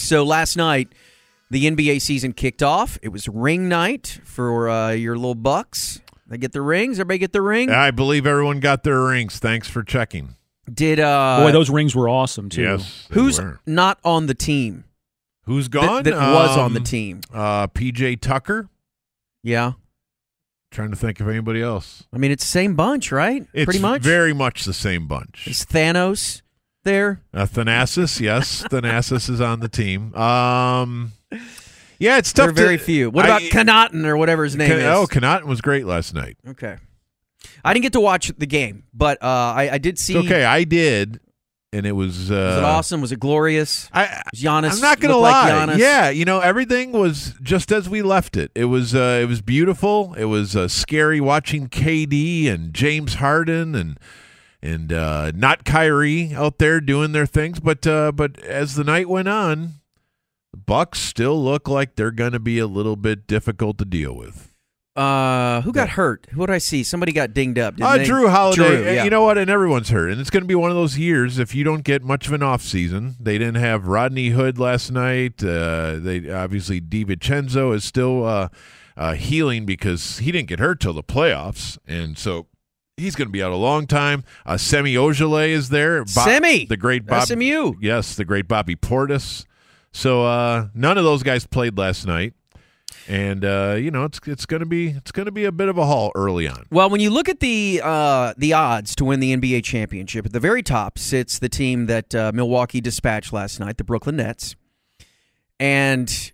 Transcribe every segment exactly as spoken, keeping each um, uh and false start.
So last night, the N B A season kicked off. It was ring night for uh, your little Bucks. They get the rings? Everybody get the ring? I believe everyone got their rings. Thanks for checking. Did uh, Boy, those rings were awesome, too. Yes. Who's were. not on the team? Who's gone? That, that was um, on the team. Uh, P J Tucker. Yeah. Trying to think of anybody else. I mean, it's the same bunch, right? It's Pretty much. very much the same bunch. Is Thanos there? Uh, Thanasis, yes. Thanasis is on the team. Um, yeah, it's tough. There are very to, few. What I- about Connaughton or whatever his name Can, is? oh, Connaughton was great last night. Okay. I didn't get to watch the game, but uh, I, I did see. It's okay, I did, and it was. Uh, Was it awesome? Was it glorious? I, Was Giannis I'm not gonna look lie. like Giannis? Yeah, you know everything was just as we left it. It was. Uh, it was beautiful. It was uh, scary watching K D and James Harden and and uh, not Kyrie out there doing their things. But uh, but as the night went on, the Bucks still look like they're going to be a little bit difficult to deal with. Uh, who got hurt? Who did I see? Somebody got dinged up. Didn't Uh, they? Drew Holiday. Drew, uh, yeah. You know what? And everyone's hurt. And it's going to be one of those years if you don't get much of an off season. They didn't have Rodney Hood last night. Uh, they obviously DiVincenzo is still uh, uh, healing because he didn't get hurt till the playoffs, and so he's going to be out a long time. Uh, Semi Ojeleye is there. Bo- Semi, the great Bob, S M U. Yes, the great Bobby Portis. So uh, none of those guys played last night. And uh, you know it's it's gonna be it's gonna be a bit of a haul early on. Well, when you look at the uh, the odds to win the N B A championship, at the very top sits the team that uh, Milwaukee dispatched last night, the Brooklyn Nets, and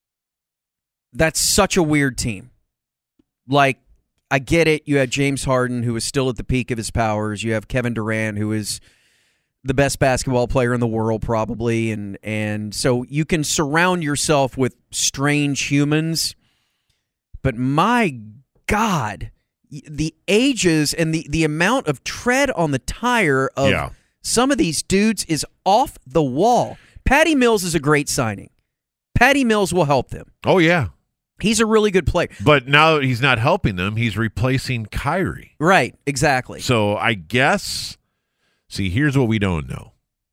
that's such a weird team. Like, I get it. You had James Harden, who is still at the peak of his powers. You have Kevin Durant, who is the best basketball player in the world, probably, and and so you can surround yourself with strange humans. But my God, the ages and the, the amount of tread on the tire of Yeah. some of these dudes is off the wall. Patty Mills is a great signing. Patty Mills will help them. Oh yeah. He's a really good player. But now he's not helping them. He's replacing Kyrie. Right, exactly. So I guess, see, here's what we don't know.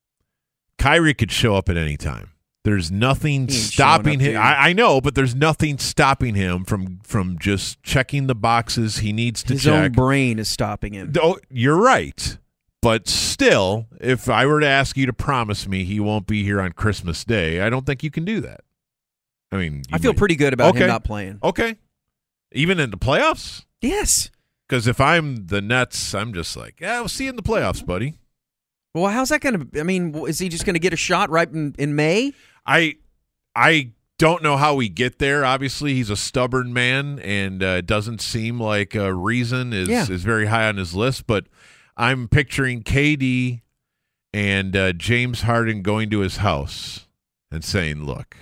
Kyrie could show up at any time. There's nothing He ain't stopping showing him. up, dude. I, I know, but there's nothing stopping him from from just checking the boxes he needs to His check. own brain is stopping him. Oh, you're right. But still, if I were to ask you to promise me he won't be here on Christmas Day, I don't think you can do that. I mean, you I feel might- pretty good about Okay. him not playing. Okay. Even in the playoffs? Yes. Because if I'm the Nets, I'm just like, yeah, we'll see you in the playoffs, buddy. Well, how's that going to? I mean, is he just going to get a shot right in, in May? I I don't know how we get there. Obviously, he's a stubborn man, and uh, it doesn't seem like uh, reason is, Yeah. is very high on his list. But I'm picturing K D and uh, James Harden going to his house and saying, look,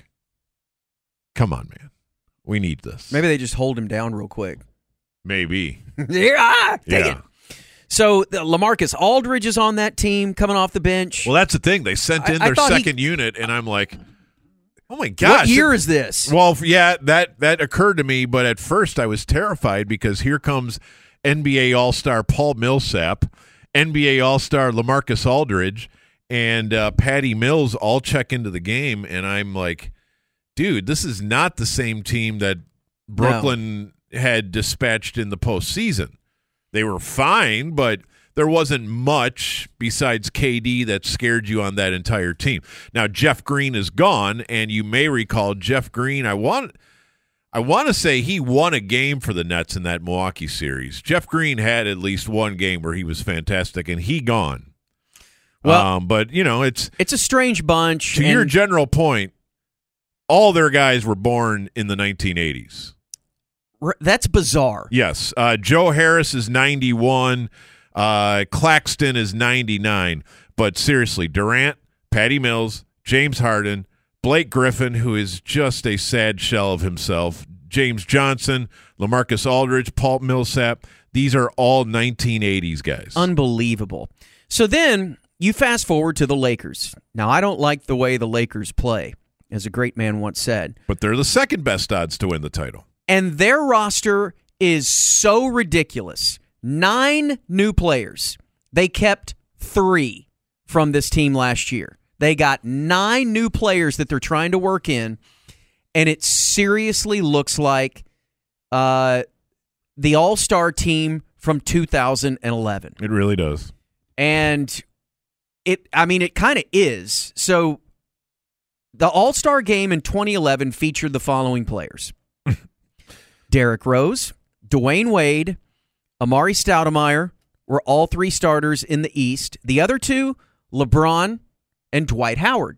come on, man. We need this. Maybe they just hold him down real quick. Maybe. Here, ah, take Yeah. it. So the, LaMarcus Aldridge is on that team, coming off the bench. Well, that's the thing. They sent in I- I their thought he- second unit, and I'm like, oh, my gosh. what year is this? Well, yeah, that that occurred to me, but at first I was terrified because here comes N B A All-Star Paul Millsap, N B A All-Star LaMarcus Aldridge, and uh, Patty Mills all check into the game, and I'm like, dude, this is not the same team that Brooklyn had dispatched in the postseason. They were fine, but there wasn't much besides K D that scared you on that entire team. Now, Jeff Green is gone, and you may recall Jeff Green, I want I want to say he won a game for the Nets in that Milwaukee series. Jeff Green had at least one game where he was fantastic, and he gone. Well, um, but, you know, it's it's a strange bunch. to and your general point, all their guys were born in the nineteen eighties. r- that's bizarre. Yes. Uh, Joe Harris is ninety-one. Uh, Claxton is ninety-nine. But seriously, Durant, Patty Mills, James Harden, Blake Griffin, who is just a sad shell of himself, James Johnson, LaMarcus Aldridge, Paul Millsap. These are all nineteen eighties guys. Unbelievable. So then you fast forward to the Lakers. Now, I don't like the way the Lakers play, as a great man once said. But they're the second best odds to win the title. And their roster is so ridiculous. Nine new players. They kept three from this team last year. They got nine new players that they're trying to work in, and it seriously looks like uh, the All-Star team from two thousand eleven. It really does. And it, I mean, it kind of is. So the All-Star game in twenty eleven featured the following players. Derrick Rose, Dwayne Wade, Amari Stoudemire were all three starters in the East. The other two, LeBron and Dwight Howard,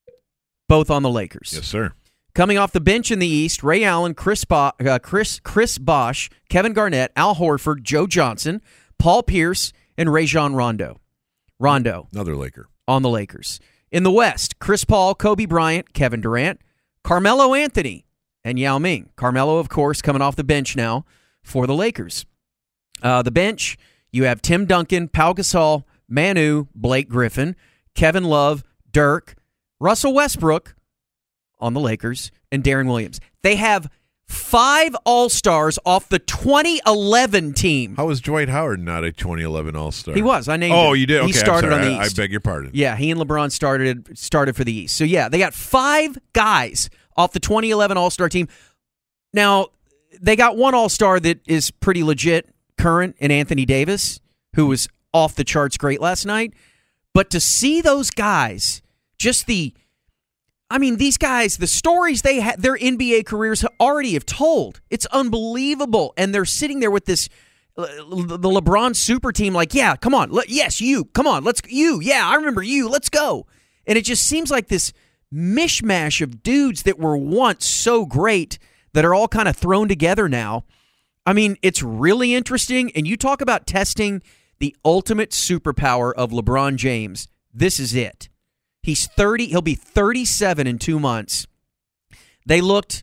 both on the Lakers. Yes, sir. Coming off the bench in the East, Ray Allen, Chris, Bo- uh, Chris, Chris Bosh, Kevin Garnett, Al Horford, Joe Johnson, Paul Pierce, and Rajon Rondo. Rondo. Another Laker. On the Lakers. In the West, Chris Paul, Kobe Bryant, Kevin Durant, Carmelo Anthony, and Yao Ming. Carmelo, of course, coming off the bench now for the Lakers. Uh, the bench, you have Tim Duncan, Pau Gasol, Manu, Blake Griffin, Kevin Love, Dirk, Russell Westbrook on the Lakers, and Darren Williams. They have five All-Stars off the twenty eleven team. How was Dwight Howard not a twenty eleven All-Star? He was. I named oh, him. Oh, you did? Okay, he started I'm sorry. on the East. I, I beg your pardon. Yeah, he and LeBron started started for the East. So, yeah, they got five guys off the twenty eleven All-Star team. Now, they got one All-Star that is pretty legit, current, in Anthony Davis, who was off the charts great last night. But to see those guys, just the, I mean, these guys, the stories they had, their N B A careers already have told. It's unbelievable. And they're sitting there with this, uh, the LeBron super team, like, yeah, come on. Let, yes, you. Come on. Let's, you. Yeah, I remember you. Let's go. And it just seems like this mishmash of dudes that were once so great that are all kind of thrown together now. I mean, it's really interesting. And you talk about testing the ultimate superpower of LeBron James. This is it. He's thirty. He'll be thirty-seven in two months. They looked,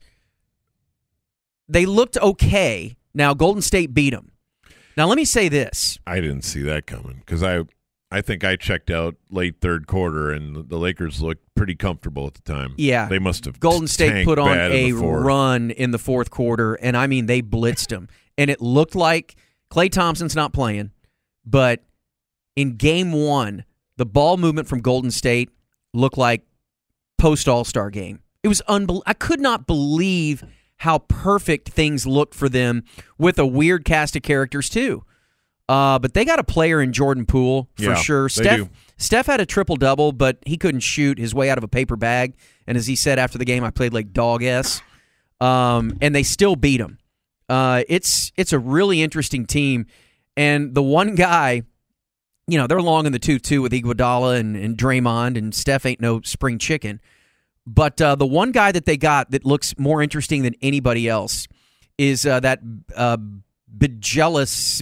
they looked okay. Now, Golden State beat them. Now, let me say this. I didn't see that coming because I, I think I checked out late third quarter, and the Lakers looked pretty comfortable at the time. Yeah. They must have Golden State put on a in run in the fourth quarter, and I mean, they blitzed them. And it looked like Klay Thompson's not playing, but in game one, the ball movement from Golden State looked like post-All-Star game. It was unbelievable. I could not believe how perfect things looked for them with a weird cast of characters, too. Uh, but they got a player in Jordan Poole for yeah, sure. They Steph do. Steph had a triple-double, but he couldn't shoot his way out of a paper bag. And as he said after the game, I played like dog-ass. Um, and they still beat him. Uh, it's it's a really interesting team. And the one guy, you know, they're long in the two-two with Iguodala and, and Draymond, and Steph ain't no spring chicken. But uh, the one guy that they got that looks more interesting than anybody else is uh, that uh, Bjelica,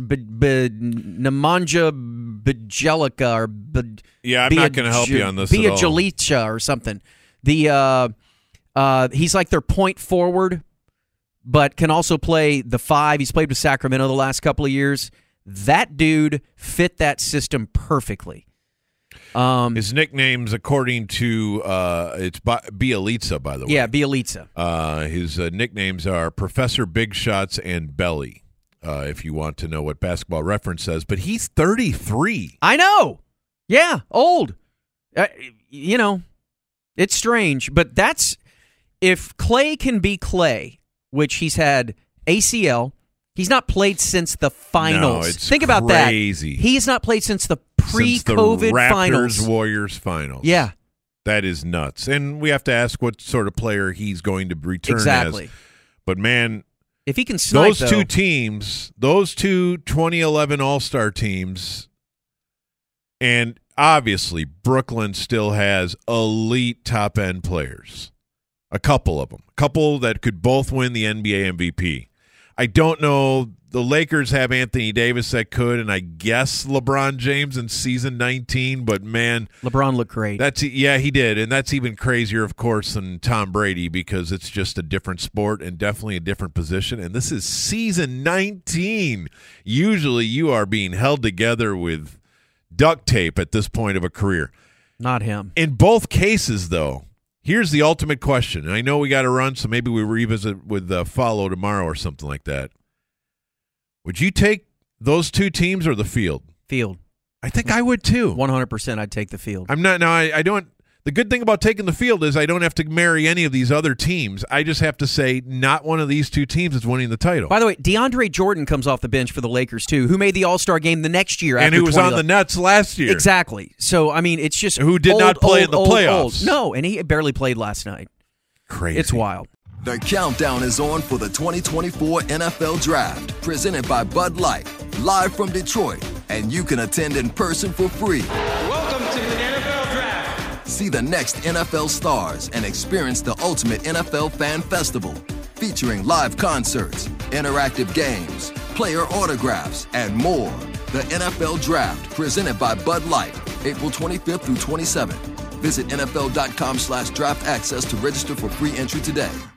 Nemanja Bjelica, or Be, yeah, I'm not going to help you on this at all. Bjelica or something. The uh, uh, he's like their point forward, but can also play the five. He's played with Sacramento the last couple of years. That dude fit that system perfectly. Um, His nicknames, according to uh, it's Bjelica, by the way. Yeah, Bjelica. Uh, his uh, nicknames are Professor Big Shots and Belly, uh, if you want to know what Basketball Reference says. But he's thirty-three. I know. Yeah, old. Uh, you know, it's strange. But that's, if Klay can be Klay, which he's had A C L, he's not played since the finals. No, it's Think about crazy. that. He's not played since the pre-COVID since the Raptors, finals. Warriors finals. Yeah. That is nuts. And we have to ask what sort of player he's going to return exactly. as. But, man, if he can snipe, those though, two teams, those two twenty eleven All-Star teams, and obviously Brooklyn still has elite top-end players. A couple of them. A couple that could both win the N B A M V P. I don't know. The Lakers have Anthony Davis that could, and I guess LeBron James in season nineteen, but, man. LeBron looked great. That's Yeah, he did, and that's even crazier, of course, than Tom Brady because it's just a different sport and definitely a different position, and this is season nineteen. Usually you are being held together with duct tape at this point of a career. Not him. In both cases, though, here's the ultimate question. I know we got to run, so maybe we revisit with uh, Follow tomorrow or something like that. Would you take those two teams or the field? Field. I think I would too. one hundred percent I'd take the field. I'm not. No, I, I don't. The good thing about taking the field is I don't have to marry any of these other teams. I just have to say not one of these two teams is winning the title. By the way, DeAndre Jordan comes off the bench for the Lakers, too, who made the All-Star game the next year. And after who was on twenty the Nets last year. Exactly. So, I mean, it's just Who did old, not play old, in the old, playoffs. Old. No, and he barely played last night. Crazy. It's wild. The countdown is on for the twenty twenty-four N F L Draft, presented by Bud Light, live from Detroit, and you can attend in person for free. Welcome to the N F L Draft. See the next N F L stars and experience the ultimate N F L fan festival, featuring live concerts, interactive games, player autographs, and more. The N F L Draft, presented by Bud Light, April twenty-fifth through twenty-seventh. Visit N F L dot com slash draft access to register for free entry today.